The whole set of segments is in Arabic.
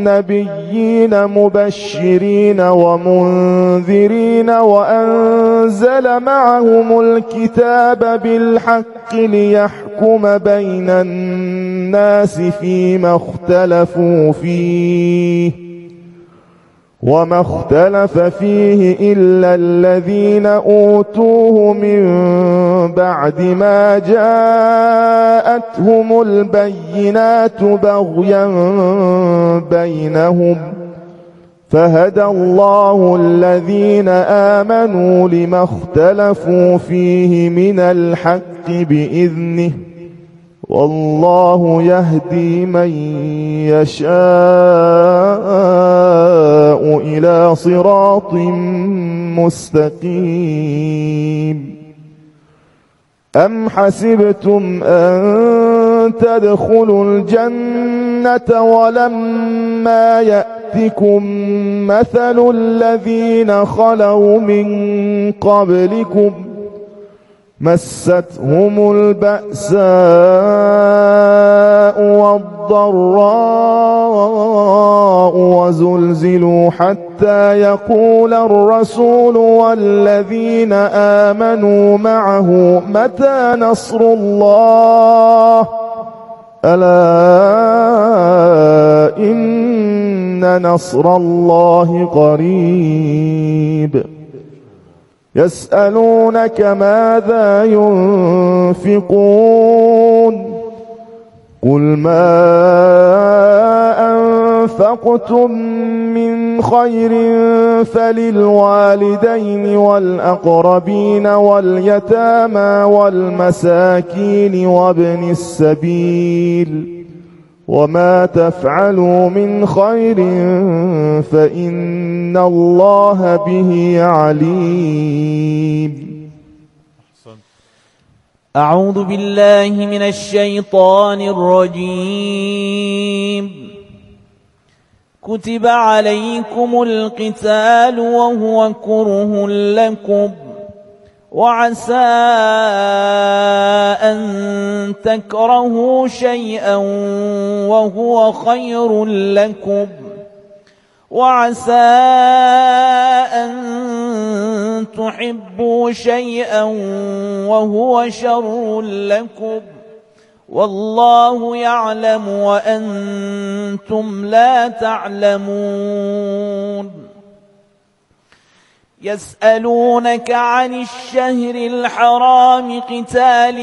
النبيين مبشرين ومنذرين وأنزل معهم الكتاب بالحق ليحكم بين الناس فيما اختلفوا فيه وما اختلف فيه إلا الذين أوتوه من بعد ما جاءتهم البينات بغيا بينهم فهدى الله الذين آمنوا لما اختلفوا فيه من الحق بإذنه والله يهدي من يشاء إلى صراط مستقيم. أم حسبتم أن تدخلوا الجنة ولما يأتكم مثل الذين خلوا من قبلكم مستهم البأساء والضراء وزلزلوا حتى يقول الرسول والذين آمنوا معه متى نصر الله ألا إن نصر الله قريب. يسألونك ماذا ينفقون قل ما أنفقتم من خير فللوالدين والأقربين واليتامى والمساكين وابن السبيل وما تفعلوا من خير فإن الله به عليم. أعوذ بالله من الشيطان الرجيم. كتب عليكم القتال وهو كره لكم وعسى أن تكرهوا شيئا وهو خير لكم وعسى أن تحبوا شيئا وهو شر لكم والله يعلم وأنتم لا تعلمون. يسألونك عن الشهر الحرام قتال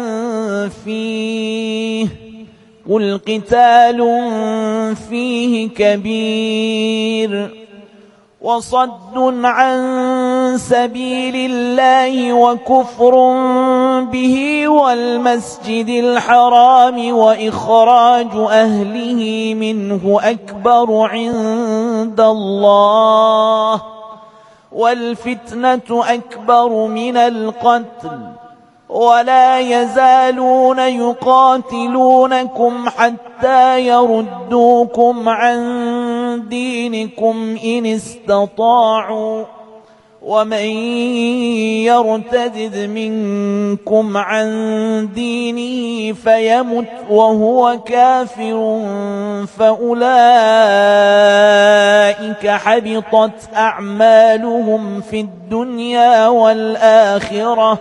فيه قل قتال فيه كبير وصد عن سبيل الله وكفر به والمسجد الحرام وإخراج أهله منه أكبر عند الله والفتنة أكبر من القتل ولا يزالون يقاتلونكم حتى يردوكم عن دينكم إن استطاعوا ومن يرتد منكم عن دينه فيمت وهو كافر فأولئك حبطت أعمالهم في الدنيا والآخرة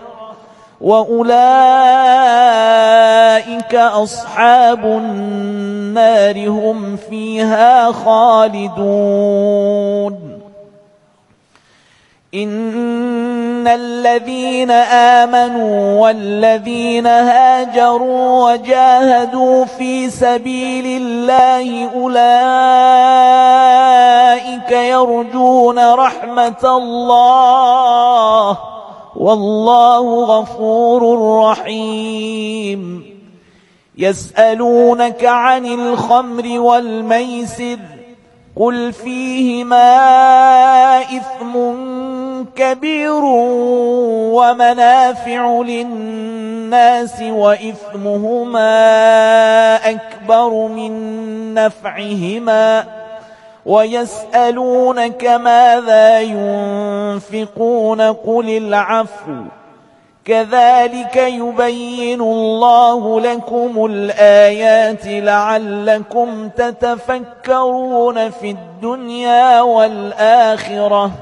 وأولئك أصحاب النار هم فيها خالدون. إن الذين آمنوا والذين هاجروا وجاهدوا في سبيل الله أولئك يرجون رحمة الله والله غفور رحيم. يسألونك عن الخمر والميسر قل فيهما إثم كبير ومنافع للناس وإثمهما أكبر من نفعهما ويسألونك ماذا ينفقون قل العفو كذلك يبين الله لكم الآيات لعلكم تتفكرون في الدنيا والآخرة.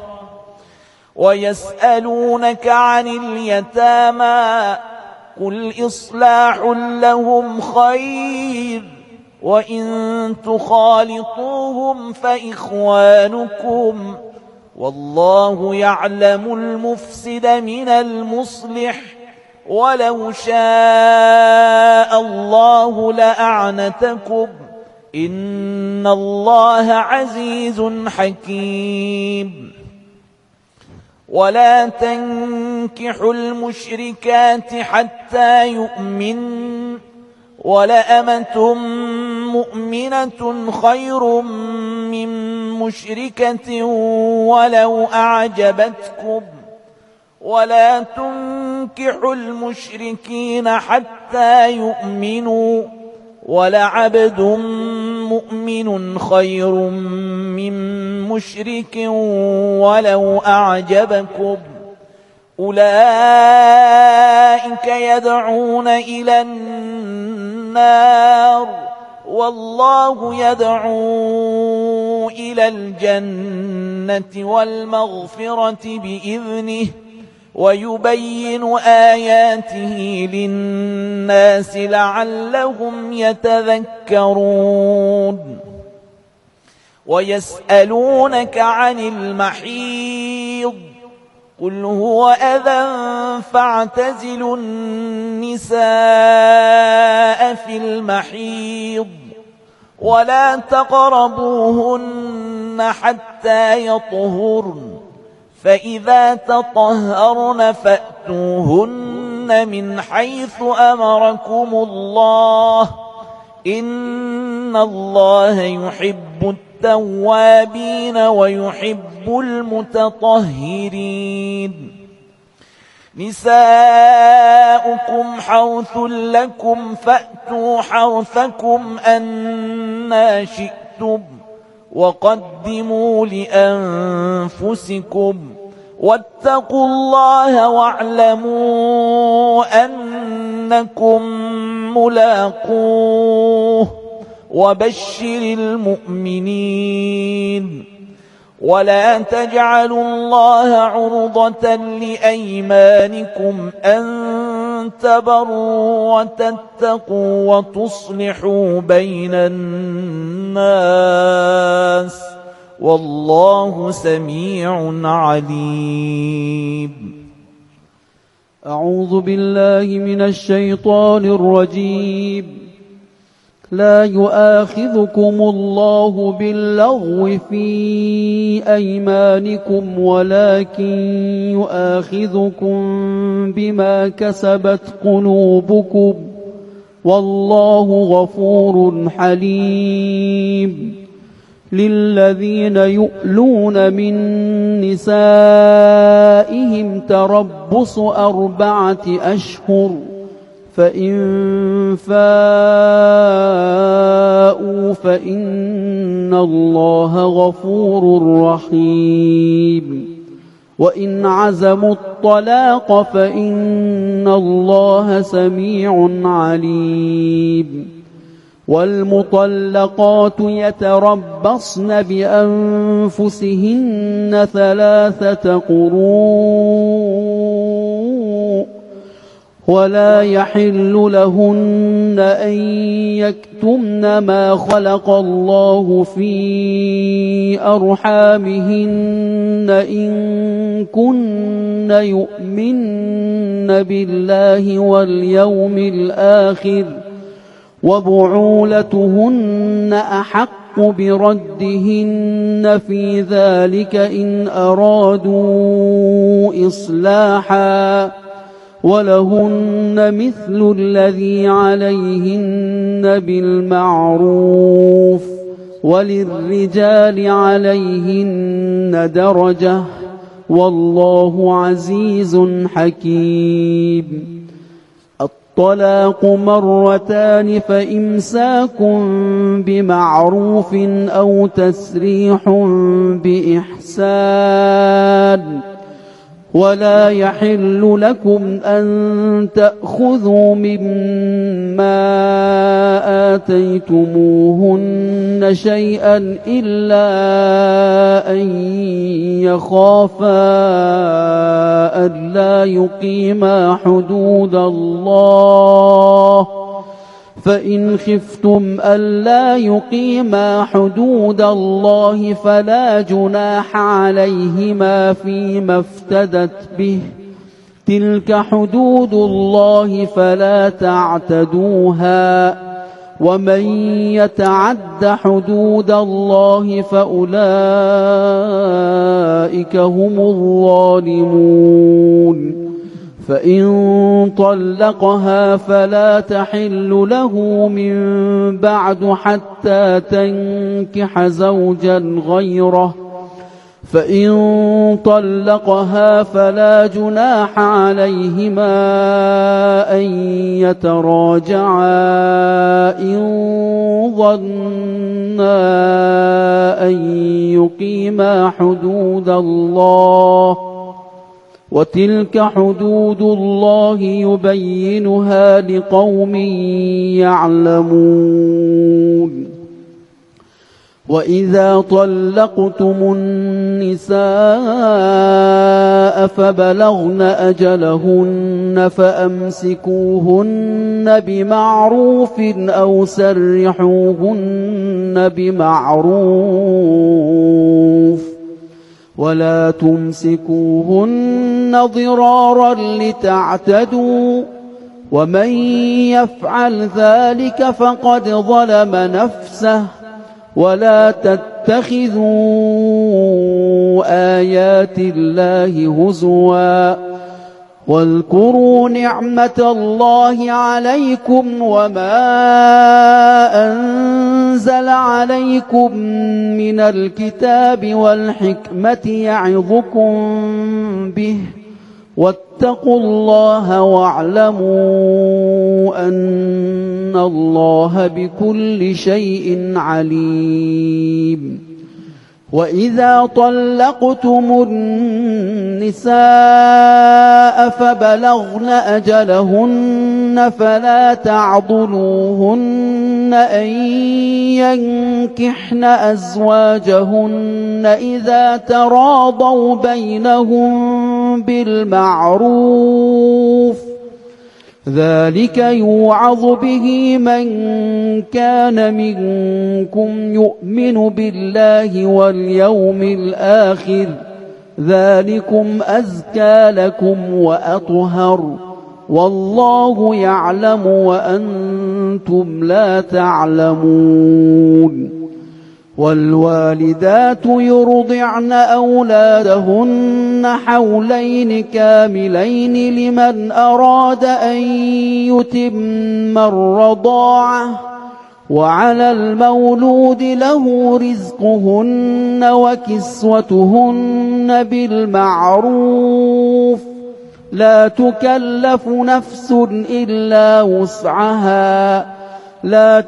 ويسألونك عن اليتامى قل إصلاح لهم خير وإن تخالطوهم فإخوانكم والله يعلم المفسد من المصلح ولو شاء الله لأعنتكم إن الله عزيز حكيم. ولا تنكحوا المشركات حتى يؤمن ولأمة مؤمنة خير من مشركة ولو أعجبتكم ولا تنكحوا المشركين حتى يؤمنوا ولعبد مؤمن خير من مشرك ولو أعجبكم أولئك يدعون إلى النار والله يدعو إلى الجنة والمغفرة بإذنه ويبين آياته للناس لعلهم يتذكرون. ويسألونك عن المحيض قل هو أذى فاعتزلوا النساء في المحيض ولا تقربوهن حتى يطهرن فإذا تطهرن فأتوهن من حيث أمركم الله إن الله يحب التوابين ويحب المتطهرين. نساؤكم حرث لكم فأتوا حرثكم أنى شئتم وقدموا لأنفسكم واتقوا الله واعلموا أنكم ملاقوه وبشر المؤمنين. ولا تجعلوا الله عرضة لأيمانكم أن تبروا وتتقوا وتصلحوا بين الناس والله سميع عليم. أعوذ بالله من الشيطان الرجيم. لا يؤاخذكم الله باللغو في أيمانكم ولكن يؤاخذكم بما كسبت قلوبكم والله غفور حليم. للذين يؤلون من نسائهم تربص 4 أشهر فإن فاءوا فإن الله غفور رحيم. وإن عزموا الطلاق فإن الله سميع عليم. والمطلقات يتربصن بأنفسهن 3 قروء ولا يحل لهن أن يكتمن ما خلق الله في أرحامهن إن كن يؤمن بالله واليوم الآخر وبعولتهن أحق بردهن في ذلك إن أرادوا إصلاحا ولهن مثل الذي عليهن بالمعروف وللرجال عليهن درجة والله عزيز حكيم. الطلاق 2 فإمساك بمعروف أو تسريح بإحسان ولا يحل لكم أن تأخذوا مما آتيتموهن شيئا إلا أن يخافا ألا يقيما حدود الله، فإن خفتم ألا يقيما حدود الله فلا جناح عليهما فيما افتدت به، تلك حدود الله فلا تعتدوها، ومن يتعد حدود الله فأولئك هم الظالمون. فإن طلقها فلا تحل له من بعد حتى تنكح زوجا غيره، فإن طلقها فلا جناح عليهما أن يتراجعا إن ظنا أن يقيما حدود الله، وتلك حدود الله يبينها لقوم يعلمون. وإذا طلقتم النساء فبلغن أجلهن فأمسكوهن بمعروف أو سرحوهن بمعروف، ولا تمسكوهن ضرارا لتعتدوا، ومن يفعل ذلك فقد ظلم نفسه. ولا تتخذوا آيات الله هزوا، واذكروا نعمة الله عليكم وما أنزل عليكم من الكتاب والحكمة يعظكم به، واتقوا الله واعلموا أن الله بكل شيء عليم. وإذا طلقتم النساء فبلغن أجلهن فلا تعضلوهن أن ينكحن أزواجهن إذا تراضوا بينهم بالمعروف، ذلك يوعظ به من كان منكم يؤمن بالله واليوم الآخر، ذلكم أزكى لكم وأطهر، والله يعلم وأنتم لا تعلمون. والوالدات يرضعن أولادهن حولين كاملين لمن أراد أن يتم الرضاعة، وعلى المولود له رزقهن وكسوتهن بالمعروف، لا تكلف نفس إلا وسعها، لا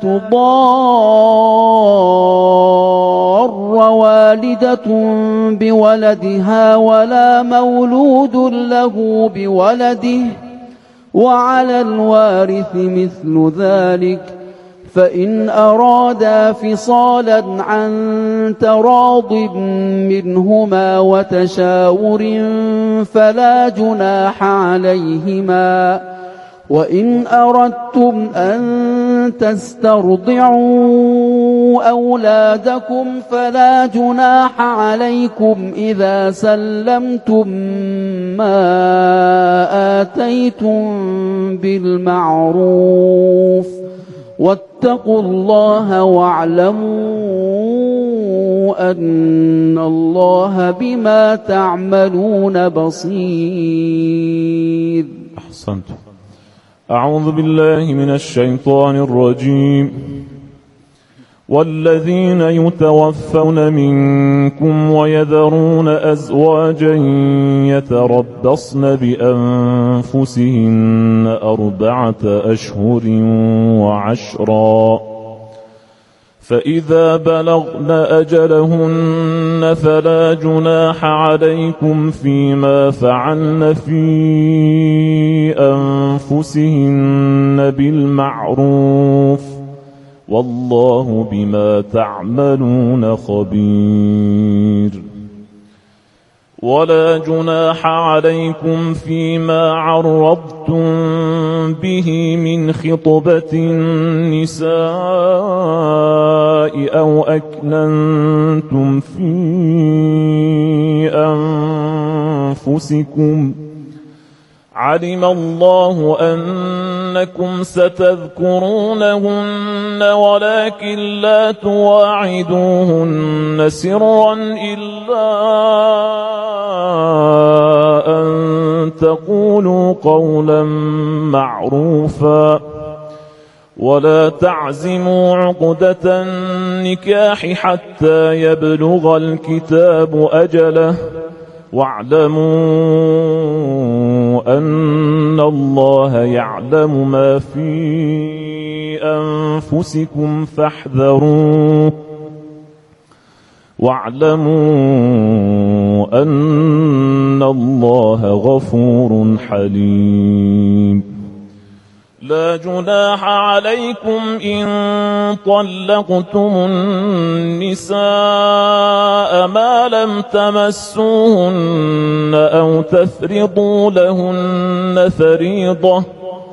تضار والدة بولدها ولا مولود له بولده، وعلى الوارث مثل ذلك، فإن أرادا فصالا عن تراض منهما وتشاور فلا جناح عليهما. وإن أردتم أن تسترضعوا أولادكم فلا جناح عليكم إذا سلمتم ما آتيتم بالمعروف، واتقوا الله واعلموا أن الله بما تعملون بصير. أحسنت. أعوذ بالله من الشيطان الرجيم. والذين يتوفون منكم ويذرون أزواجا يتربصن بأنفسهن 4 أشهر وعشرا، فإذا بلغن أجلهن فلا جناح عليكم فيما فعلن في أنفسهن بالمعروف والله بما تعملون خبير ولا جناح عليكم فيما عرضتم به من خطبة النساء أو أكننتم في أنفسكم علم الله أنكم ستذكرونهن ولكن لا تواعدوهن سرا إلا أن تقولوا قولا معروفا ولا تعزموا عقدة النكاح حتى يبلغ الكتاب أجله واعلموا أن الله يعلم ما في أنفسكم فاحذروه واعلموا أن الله غفور حليم لا جناح عليكم إن طلقتم النساء ما لم تمسوهن أو تفرضوا لهن فريضة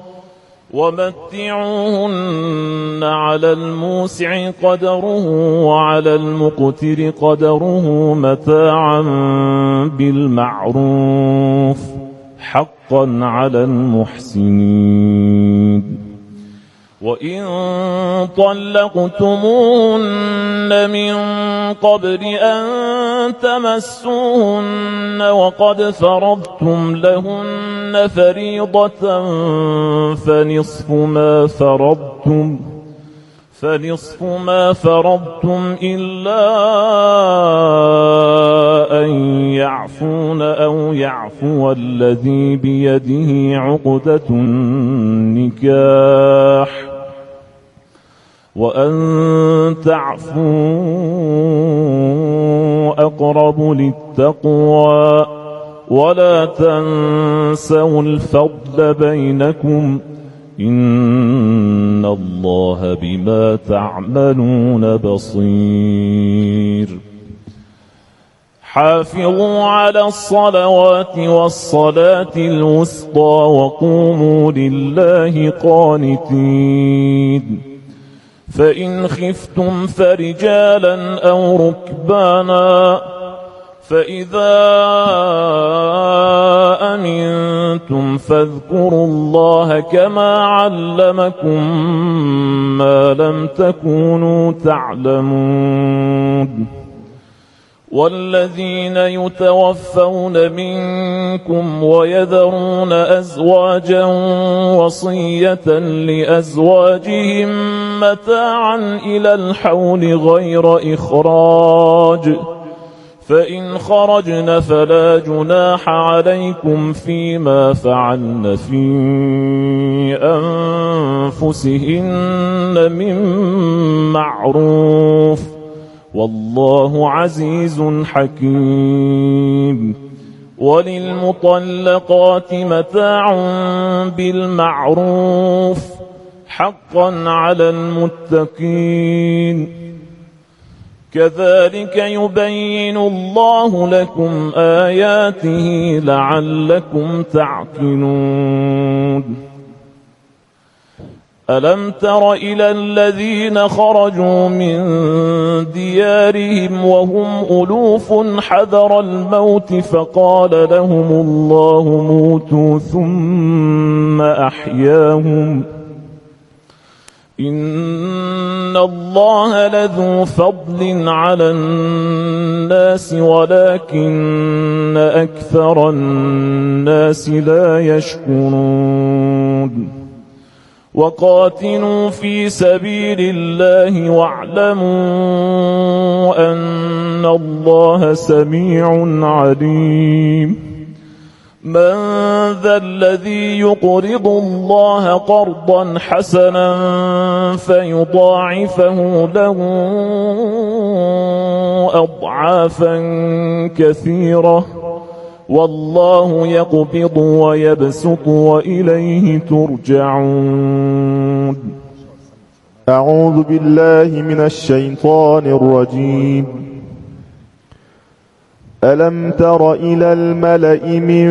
ومتعوهن على الموسع قدره وعلى المقتر قدره متاعا بالمعروف حقا على المحسنين وإن طلقتموهن من قبل أن تمسوهن وقد فرضتم لهن فريضة فنصف ما فرضتم إلا أن يعفون أو يعفو الذي بيده عقدة النكاح وأن تعفوا أقرب للتقوى ولا تنسوا الفضل بينكم إن الله بما تعملون بصير حافظوا على الصلوات والصلاة الوسطى وقوموا لله قانتين فإن خفتم فرجالا أو ركبانا فإذا أمنتم فاذكروا الله كما علمكم ما لم تكونوا تعلمون والذين يتوفون منكم ويذرون أزواجا وصية لأزواجهم متاعا إلى الحول غير إخراج فإن خرجن فلا جناح عليكم فيما فعلن في أنفسهن من معروف والله عزيز حكيم وللمطلقات متاع بالمعروف حقا على المتقين كذلك يبين الله لكم آياته لعلكم تعقلون ألم تر إلى الذين خرجوا من ديارهم وهم ألوف حذر الموت فقال لهم الله موتوا ثم أحياهم إن الله لذو فضل على الناس ولكن أكثر الناس لا يشكرون وقاتلوا في سبيل الله واعلموا أن الله سميع عليم من ذا الذي يقرض الله قرضا حسنا فيضاعفه له أضعافا كثيرة والله يقبض ويبسط وإليه ترجعون. أعوذ بالله من الشيطان الرجيم. ألم تر إلى الملأ من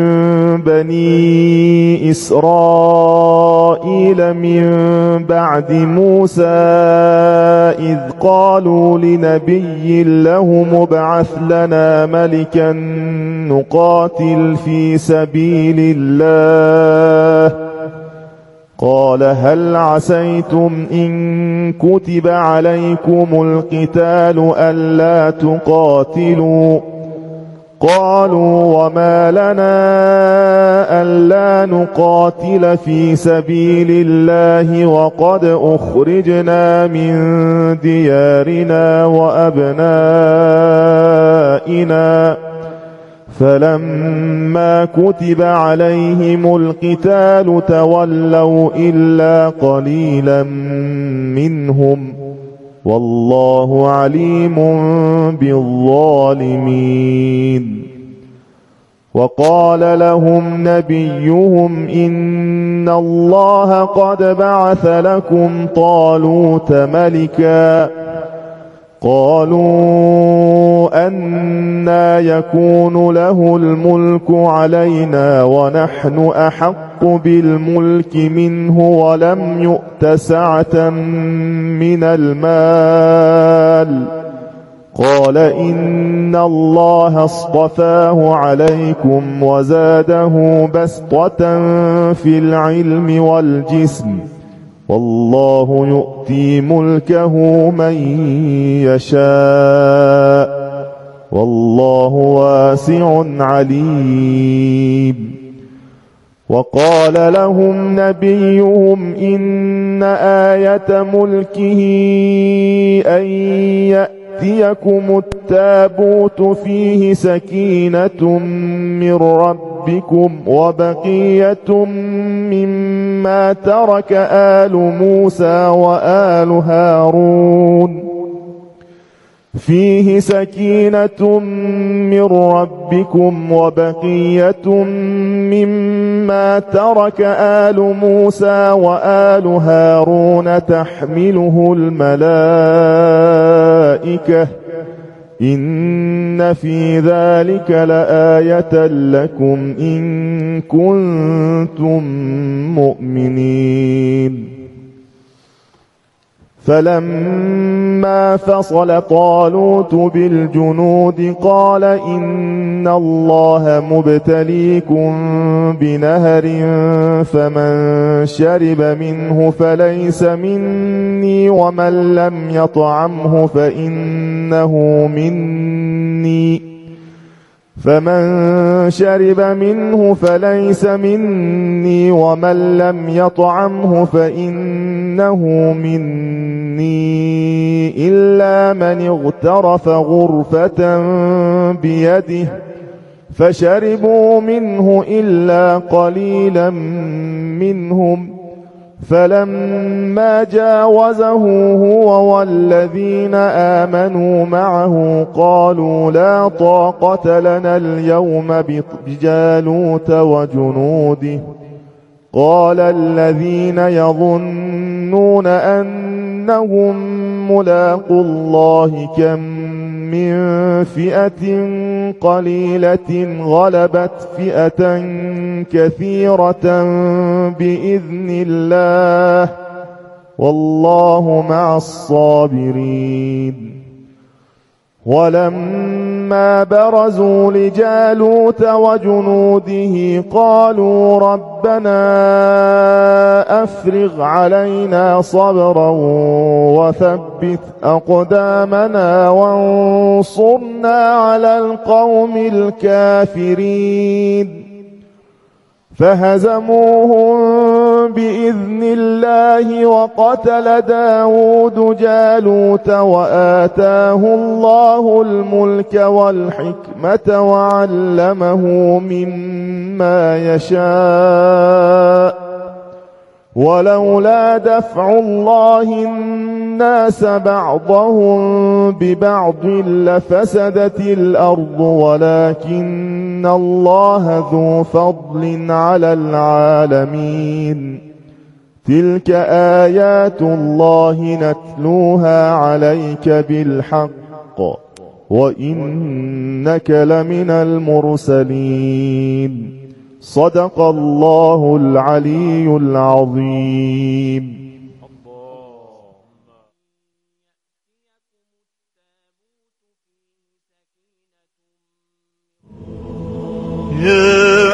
بني إسرائيل من بعد موسى إذ قالوا لنبي له ابعث لنا ملكا نقاتل في سبيل الله قال هل عسيتم إن كتب عليكم القتال ألا تقاتلوا قالوا وما لنا ألا نقاتل في سبيل الله وقد أخرجنا من ديارنا وأبنائنا فلما كتب عليهم القتال تولوا إلا قليلا منهم والله عليم بالظالمين. وقال لهم نبيهم إن الله قد بعث لكم طالوت ملكا قالوا أنى يكون له الملك علينا ونحن أحق بالملك منه ولم يؤت سعة من المال قال إن الله اصطفاه عليكم وزاده بسطة في العلم والجسم والله يؤتي ملكه من يشاء والله واسع عليم. وقال لهم نبيهم إن آية ملكه أن يأتيكم التابوت فيه سكينة من ربكم وبقية مما ترك آل موسى وآل هارون فيه سكينة من ربكم وبقية مما ترك آل موسى وآل هارون تحمله الملائكة إن في ذلك لآية لكم إن كنتم مؤمنين. فلما فصل طالوت بالجنود قال إن الله مبتليكم بنهر فمن شرب منه فليس مني ومن لم يطعمه فإنه مني فمن شرب منه فليس مني ومن لم يطعمه فإنه مني إلا من اغترف غرفة بيده فشربوا منه إلا قليلا منهم فلما جاوزه هو والذين آمنوا معه قالوا لا طاقة لنا اليوم بجالوت وجنوده قال الذين يظنون أنهم ملاقو الله كم من فئة قليلة غلبت فئة كثيرة بإذن الله والله مع الصابرين. ولما برزوا لجالوت وجنوده قالوا ربنا أفرغ علينا صبرا وثبت أقدامنا وانصرنا على القوم الكافرين فهزموهم بإذن الله وقتل داود جالوت وآتاه الله الملك والحكمة وعلمه مما يشاء ولولا دفع الله الناس بعضهم ببعض لفسدت الأرض ولكن الله ذو فضل على العالمين تلك آيات الله نتلوها عليك بالحق وإنك لمن المرسلين صدق الله العلي العظيم. يا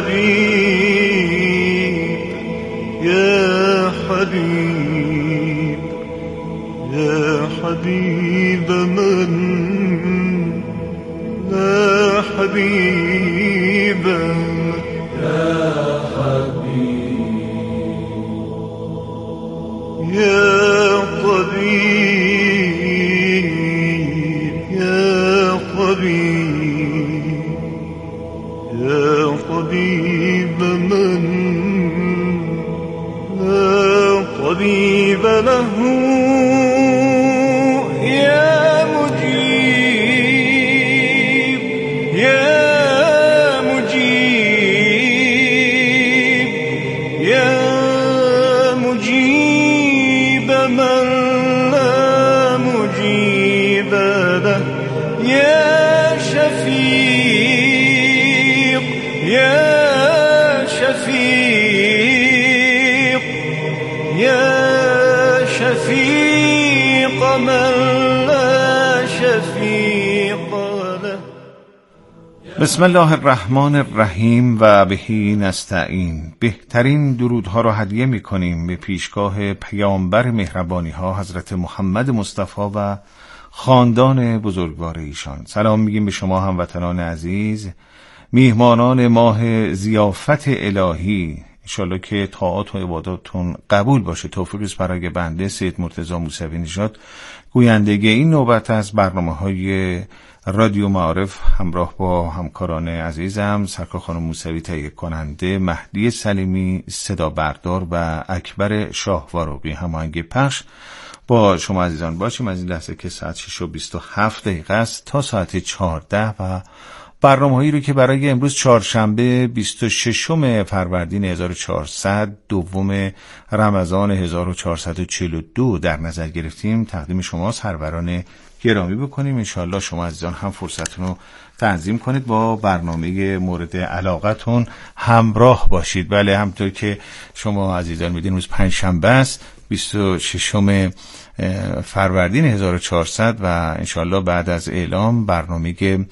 حبيب يا حبيب يا حبيب من لا حبيب يا حبيب يا طبيب يا طبيب يا طبيب من لا طبيب له يا مجيب يا مجيب يا مجيب من لا مجيب له يا شفيق يا شفيق يا شفيق من لا شفيق له. بسم الله الرحمن الرحیم و بهی نستعین. بهترین درودها را هدیه می کنیم به پیشگاه پیامبر مهربانی ها حضرت محمد مصطفی و خاندان بزرگوار ایشان. سلام میگیم به شما هموطنان عزیز، میهمانان ماه ضیافت الهی. انشالله که طاعات و عباداتتون قبول باشه. توفیق است برای بنده سید مرتضی موسوی نژاد، گویندگی این نوبت از برنامه‌های رادیو معارف همراه با همکاران عزیزم سرکار خانم موسوی تهیه کننده، مهدی سلیمی صدا بردار و اکبر شاهوارقی هماهنگ پخش با شما عزیزان باشیم از این لحظه که ساعت 6:27 است تا ساعت 14 و برنامه‌هایی رو که برای امروز چهارشنبه 26 فروردین 1400 دوم رمضان 1442 در نظر گرفتیم تقدیم شما سروران گرامی بکنیم. انشاءالله شما عزیزان هم فرصتون رو تنظیم کنید با برنامه مورد علاقتون همراه باشید. بله، همطور که شما عزیزان میدین روز پنجشنبه است 26 فروردین 1400 و انشاءالله بعد از اعلام برنامه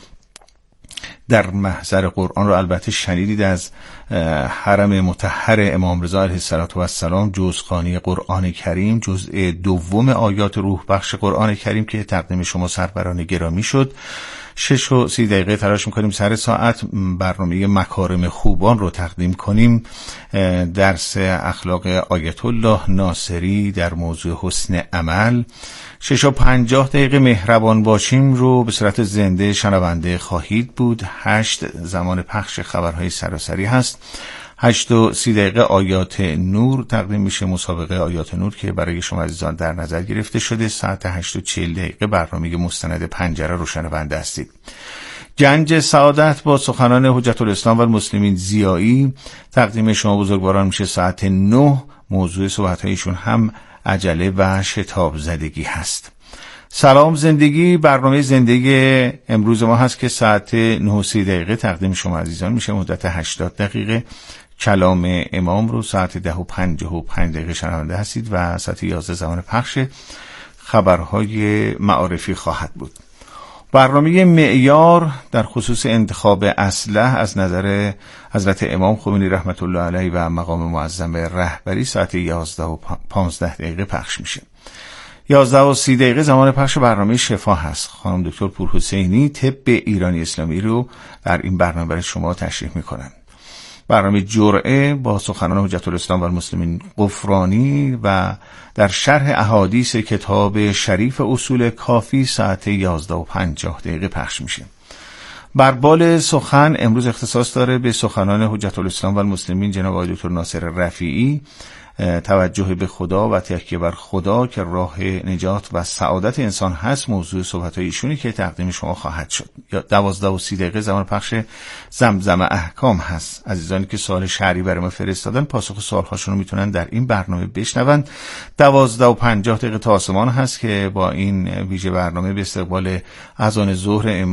در محضر قرآن رو البته شنیدید از حرم مطهر امام رضا علیه السلام، جزخوانی قرآن کریم، جزء دوم آیات روح بخش قرآن کریم که تقدیم شما سروران گرامی شد. 6:30 تلاش میکنیم سر ساعت برنامه مکارم خوبان رو تقدیم کنیم، درس اخلاق آیت الله ناصری در موضوع حسن عمل. 6:50 مهربان باشیم رو به صورت زنده شنونده خواهید بود. 8 زمان پخش خبرهای سراسری هست. 8:30 آیات نور تقدیم میشه، مسابقه آیات نور که برای شما عزیزان در نظر گرفته شده. ساعت 8:40 برنامه مستند پنجره رو شنونده هستید. گنج سعادت با سخنان حجت الاسلام و المسلمین ضیایی تقدیم شما بزرگواران میشه ساعت 9. موضوع صحبت‌هایشون هم عجله و شتاب زدگی هست. سلام زندگی برنامه زندگی امروز ما هست که ساعت 9:30 تقدیم شما عزیزان میشه، مدت 80 دقیقه. کلام امام رو ساعت 10:55 شنونده هستید و ساعت 11 زمان پخش خبرهای معارفی خواهد بود. برنامه معیار در خصوص انتخاب اسلحه از نظر حضرت امام خمینی رحمت الله علیه و مقام معظم رهبری ساعت 11:15 پخش میشه. 11:30 زمان پخش برنامه شفا هست. خانم دکتر پورحسینی طب ایرانی اسلامی رو در این برنامه برای شما تشریح میکنن. برنامه جرعه با سخنان حجت الاسلام و المسلمین غفرانی و در شرح احادیث کتاب شریف اصول کافی ساعت 11:50 پخش میشه. بربال سخن امروز اختصاص داره به سخنان حجت الاسلام و المسلمین جناب آقای دکتر ناصر رفیعی، توجه به خدا و تکیه بر خدا که راه نجات و سعادت انسان هست، موضوع صحبت‌های ایشونی که تقدیم شما خواهد شد. 12:30 زمان پخش زمزم احکام هست. عزیزانی که سوال شرعی برای ما فرستادن پاسخ سوال‌هاشون رو میتونن در این برنامه بشنون. 12:50 تا آسمان هست که با این ویژه برنامه به استقبال اذان ظهر